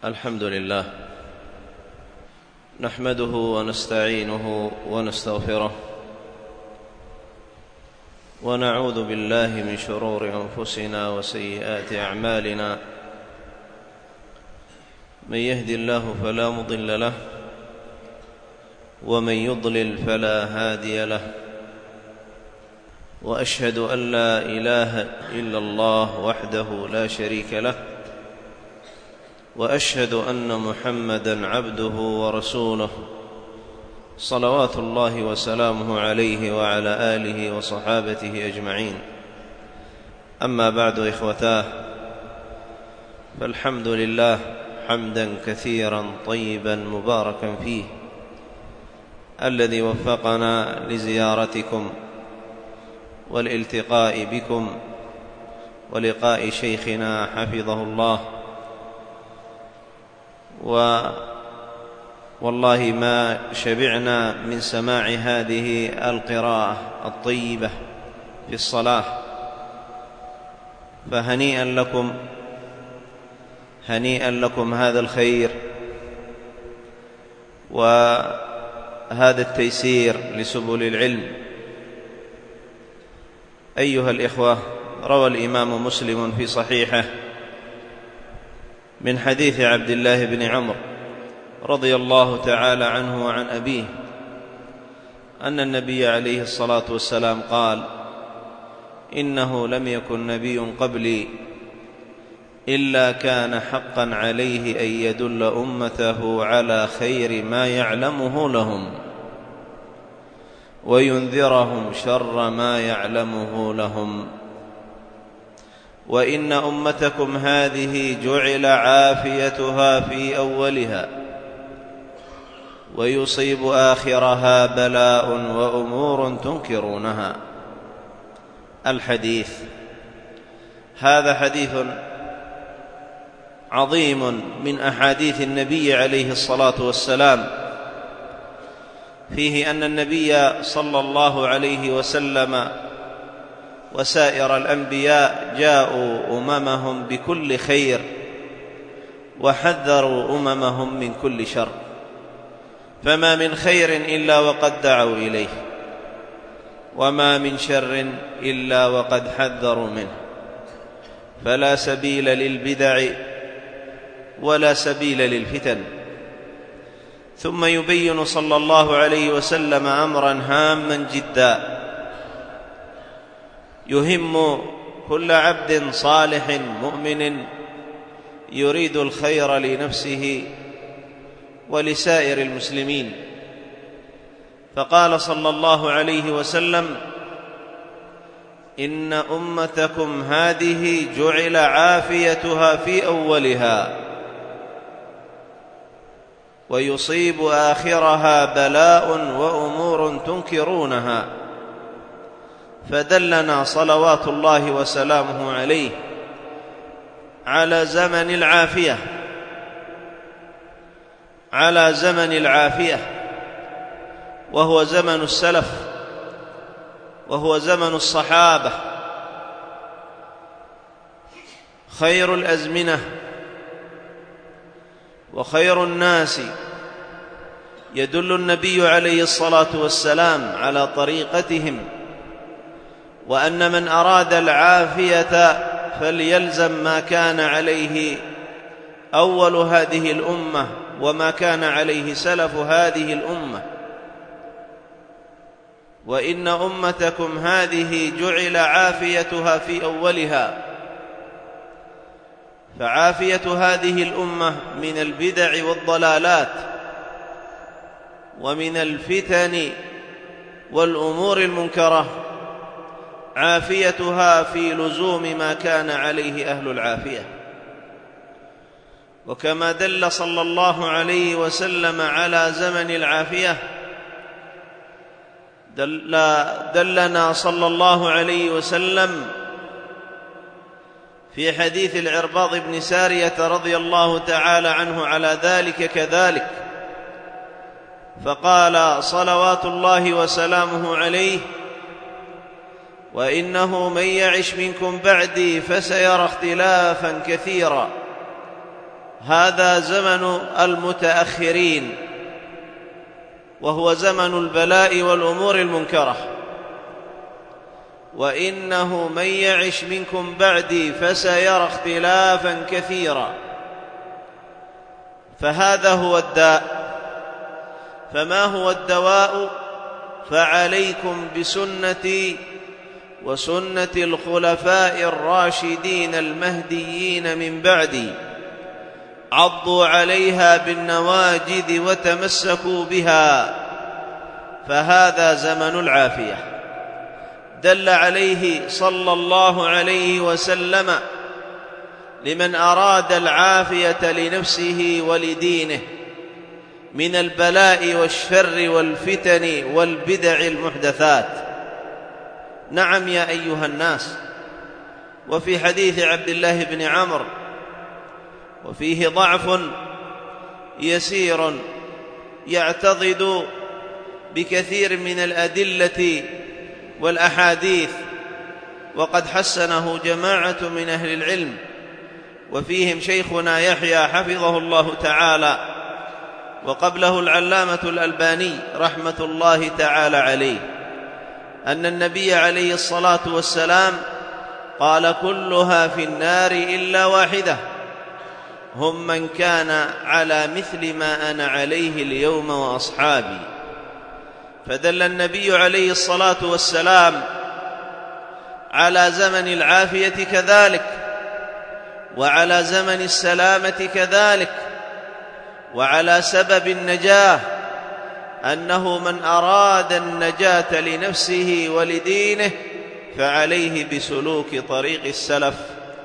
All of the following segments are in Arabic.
الحمد لله نحمده ونستعينه ونستغفره ونعوذ بالله من شرور أنفسنا وسيئات أعمالنا. من يهد الله فلا مضل له ومن يضلل فلا هادي له، وأشهد أن لا إله إلا الله وحده لا شريك له، وأشهد أن محمدًا عبده ورسوله صلوات الله وسلامه عليه وعلى آله وصحابته أجمعين. أما بعد، إخوتاه، فالحمد لله حمدًا كثيرًا طيبًا مباركًا فيه، الذي وفقنا لزيارتكم والالتقاء بكم ولقاء شيخنا حفظه الله. والله ما شبعنا من سماع هذه القراءة الطيبة في الصلاة، فهنيئا لكم، هنيئا لكم هذا الخير وهذا التيسير لسبل العلم. أيها الإخوة، روى الإمام مسلم في صحيحه من حديث عبد الله بن عمرو رضي الله تعالى عنه وعن أبيه أن النبي عليه الصلاة والسلام قال: إنه لم يكن نبي قبلي إلا كان حقا عليه أن يدل أمته على خير ما يعلمه لهم وينذرهم شر ما يعلمه لهم. وإن أمتكم هذه جعل عافيتها في أولها ويصيب آخرها بلاء وأمور تنكرونها. الحديث هذا حديث عظيم من أحاديث النبي عليه الصلاة والسلام، فيه أن النبي صلى الله عليه وسلم وسائر الأنبياء جاءوا أممهم بكل خير وحذروا أممهم من كل شر، فما من خير إلا وقد دعوا إليه، وما من شر إلا وقد حذروا منه، فلا سبيل للبدع ولا سبيل للفتن. ثم يبين صلى الله عليه وسلم أمرا هاما جدا يهم كل عبد صالح مؤمن يريد الخير لنفسه ولسائر المسلمين. فقال صلى الله عليه وسلم: إن أمتكم هذه جعل عافيتها في أولها ويصيب آخرها بلاء وأمور تنكرونها. فدلنا صلوات الله وسلامه عليه على زمن العافية، على زمن العافية، وهو زمن السلف، وهو زمن الصحابة، خير الأزمنة وخير الناس. يدل النبي عليه الصلاة والسلام على طريقتهم، وأن من أراد العافية فليلزم ما كان عليه أول هذه الأمة وما كان عليه سلف هذه الأمة. وإن أمتكم هذه جعل عافيتها في أولها، فعافية هذه الأمة من البدع والضلالات ومن الفتن والأمور المنكرة عافيتها في لزوم ما كان عليه أهل العافية. وكما دل صلى الله عليه وسلم على زمن العافية، دلنا صلى الله عليه وسلم في حديث العرباض بن سارية رضي الله تعالى عنه على ذلك كذلك، فقال صلوات الله وسلامه عليه: وإنه من يعش منكم بعدي فسيرى اختلافا كثيرا، هذا زمن المتأخرين، وهو زمن البلاء والأمور المنكرة، وإنه من يعش منكم بعدي فسيرى اختلافا كثيرا. فهذا هو الداء. فما هو الدواء؟ فعليكم بسنتي وسنة الخلفاء الراشدين المهديين من بعدي، عضوا عليها بالنواجذ وتمسكوا بها، فهذا زمن العافية. دل عليه صلى الله عليه وسلم لمن أراد العافية لنفسه ولدينه من البلاء والشر والفتن والبدع المحدثات. نعم يا أيها الناس. وفي حديث عبد الله بن عمرو، وفيه ضعف يسير يعتضد بكثير من الأدلة والأحاديث، وقد حسنه جماعة من أهل العلم، وفيهم شيخنا يحيى حفظه الله تعالى، وقبله العلامة الألباني رحمة الله تعالى عليه، أن النبي عليه الصلاة والسلام قال: كلها في النار إلا واحدة، هم من كان على مثل ما أنا عليه اليوم وأصحابي. فدل النبي عليه الصلاة والسلام على زمن العافية كذلك، وعلى زمن السلامة كذلك، وعلى سبب النجاة، أنه من أراد النجاة لنفسه ولدينه فعليه بسلوك طريق السلف،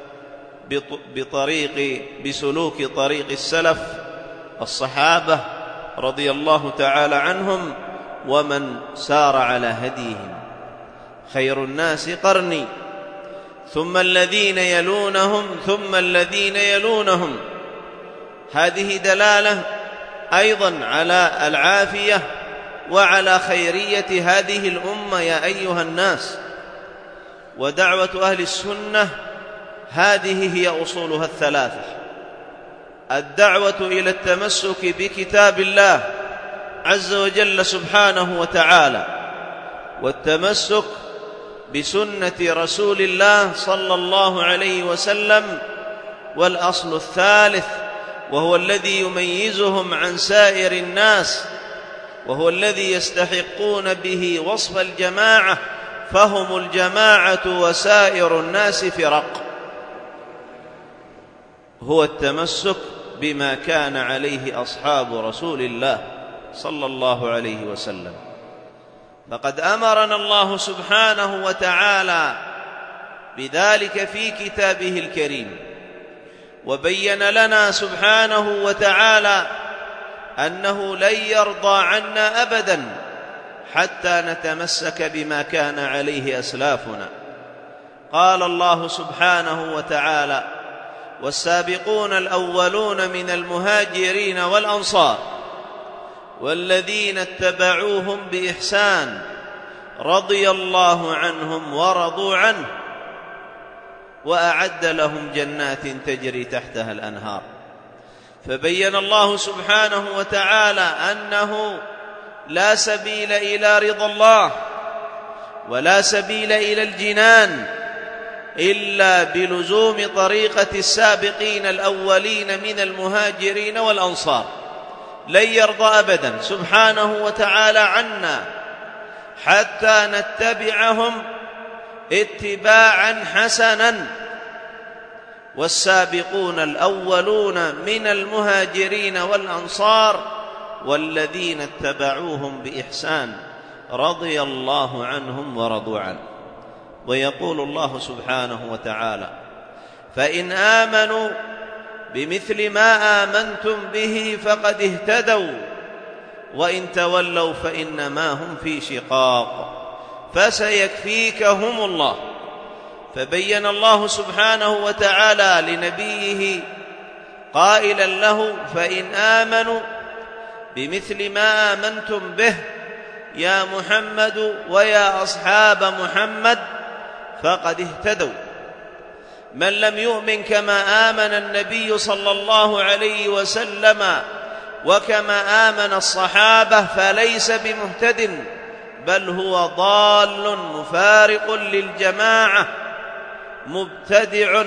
بسلوك طريق السلف الصحابة رضي الله تعالى عنهم ومن سار على هديهم. خير الناس قرني ثم الذين يلونهم ثم الذين يلونهم. هذه دلالة أيضا على العافية وعلى خيرية هذه الأمة يا أيها الناس. ودعوة أهل السنة هذه هي أصولها الثلاثة: الدعوة إلى التمسك بكتاب الله عز وجل سبحانه وتعالى، والتمسك بسنة رسول الله صلى الله عليه وسلم، والأصل الثالث وهو الذي يميزهم عن سائر الناس، وهو الذي يستحقون به وصف الجماعة، فهم الجماعة وسائر الناس فرق، هو التمسك بما كان عليه أصحاب رسول الله صلى الله عليه وسلم. فقد أمرنا الله سبحانه وتعالى بذلك في كتابه الكريم، وبين لنا سبحانه وتعالى أنه لن يرضى عنا أبدا حتى نتمسك بما كان عليه أسلافنا. قال الله سبحانه وتعالى: والسابقون الأولون من المهاجرين والأنصار والذين اتبعوهم بإحسان رضي الله عنهم ورضوا عنه وأعد لهم جنات تجري تحتها الأنهار. فبين الله سبحانه وتعالى أنه لا سبيل إلى رضا الله ولا سبيل إلى الجنان إلا بلزوم طريقة السابقين الأولين من المهاجرين والأنصار. لن يرضى أبدا سبحانه وتعالى عنا حتى نتبعهم اتباعا حسنا. والسابقون الأولون من المهاجرين والأنصار والذين اتبعوهم بإحسان رضي الله عنهم ورضوا عنه. ويقول الله سبحانه وتعالى: فإن آمنوا بمثل ما آمنتم به فقد اهتدوا وإن تولوا فإنما هم في شقاق فسيكفيكهم الله. فبين الله سبحانه وتعالى لنبيه قائلا له: فإن آمنوا بمثل ما آمنتم به يا محمد ويا أصحاب محمد فقد اهتدوا. من لم يؤمن كما آمن النبي صلى الله عليه وسلم وكما آمن الصحابة فليس بمهتد، بل هو ضال مفارق للجماعة مبتدع،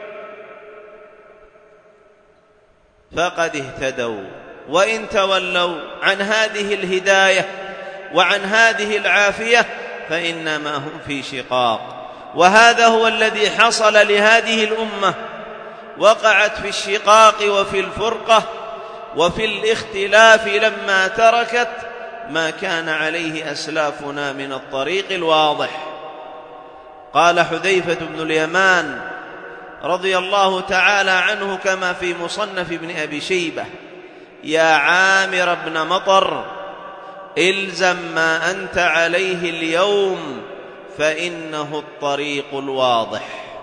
فقد اهتدوا. وإن تولوا عن هذه الهداية وعن هذه العافية فإنما هم في شقاق. وهذا هو الذي حصل لهذه الأمة، وقعت في الشقاق وفي الفرقة وفي الاختلاف لما تركت ما كان عليه أسلافنا من الطريق الواضح. قال حذيفة بن اليمان رضي الله تعالى عنه كما في مصنف ابن أبي شيبة: يا عامر بن مطر، إلزم ما أنت عليه اليوم فإنه الطريق الواضح.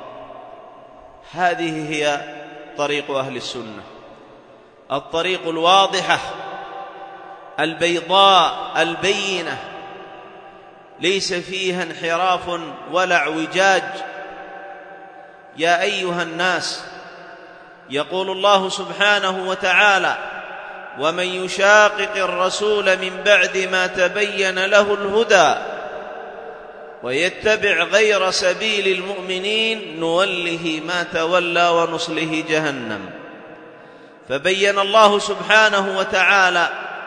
هذه هي طريق أهل السنة، الطريق الواضحة البيضاء البينة، ليس فيها انحراف ولا اعوجاج. يا أيها الناس، يقول الله سبحانه وتعالى: ومن يشاقق الرسول من بعد ما تبين له الهدى ويتبع غير سبيل المؤمنين نوله ما تولى ونصله جهنم. فبين الله سبحانه وتعالى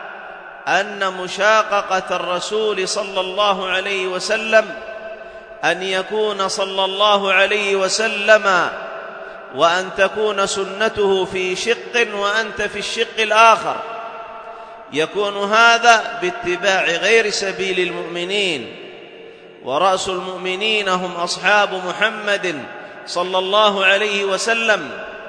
أن مشاققة الرسول صلى الله عليه وسلم أن يكون صلى الله عليه وسلم وأن تكون سنته في شق وأنت في الشق الآخر، يكون هذا باتباع غير سبيل المؤمنين، ورأس المؤمنين هم أصحاب محمد صلى الله عليه وسلم.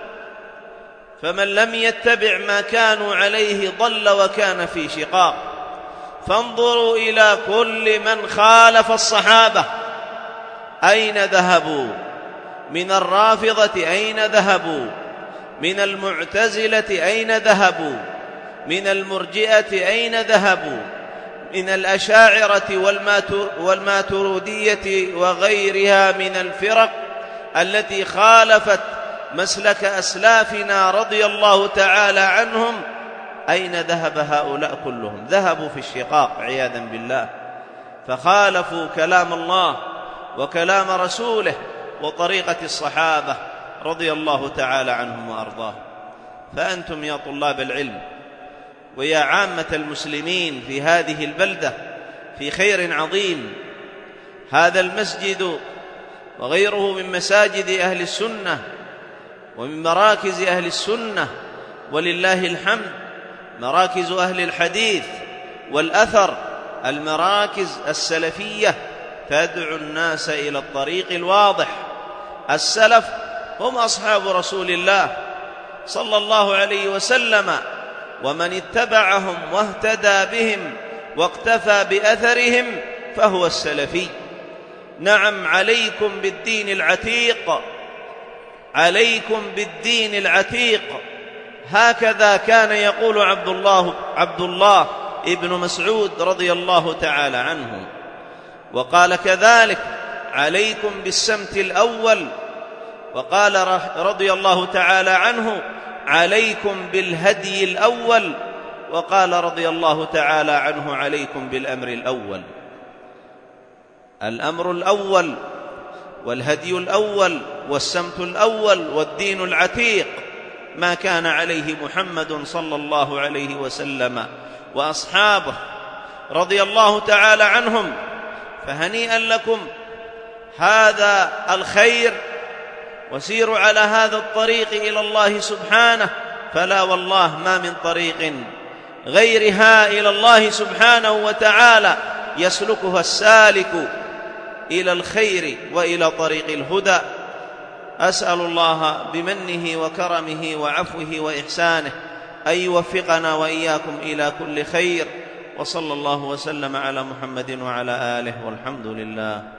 فمن لم يتبع ما كانوا عليه ضل وكان في شقاق. فانظروا إلى كل من خالف الصحابة أين ذهبوا؟ من الرافضة أين ذهبوا؟ من المعتزلة أين ذهبوا؟ من المرجئة أين ذهبوا؟ من الأشاعرة والماترودية وغيرها من الفرق التي خالفت مسلك أسلافنا رضي الله تعالى عنهم، أين ذهب هؤلاء كلهم؟ ذهبوا في الشقاق عياذا بالله، فخالفوا كلام الله وكلام رسوله وطريقة الصحابة رضي الله تعالى عنهم وأرضاهم. فأنتم يا طلاب العلم ويا عامة المسلمين في هذه البلدة في خير عظيم. هذا المسجد وغيره من مساجد أهل السنة ومن مراكز أهل السنة، ولله الحمد مراكز أهل الحديث والأثر، المراكز السلفية تدعو الناس إلى الطريق الواضح. السلف هم أصحاب رسول الله صلى الله عليه وسلم، ومن اتبعهم واهتدى بهم واقتفى بأثرهم فهو السلفي. نعم، عليكم بالدين العتيق، عليكم بالدين العتيق. هكذا كان يقول عبد الله ابن مسعود رضي الله تعالى عنه. وقال كذلك: عليكم بالسمت الأول. وقال رضي الله تعالى عنه: عليكم بالهدي الأول. وقال رضي الله تعالى عنه: عليكم بالأمر الأول. الأمر الأول والهدي الأول والسمت الأول والدين العتيق ما كان عليه محمد صلى الله عليه وسلم وأصحابه رضي الله تعالى عنهم. فهنيئا لكم هذا الخير، وسيروا على هذا الطريق إلى الله سبحانه، فلا والله ما من طريق غيرها إلى الله سبحانه وتعالى يسلكها السالك إلى الخير وإلى طريق الهدى. أسأل الله بمنه وكرمه وعفوه وإحسانه أن يوفقنا وإياكم إلى كل خير، وصلى الله وسلم على محمد وعلى آله، والحمد لله.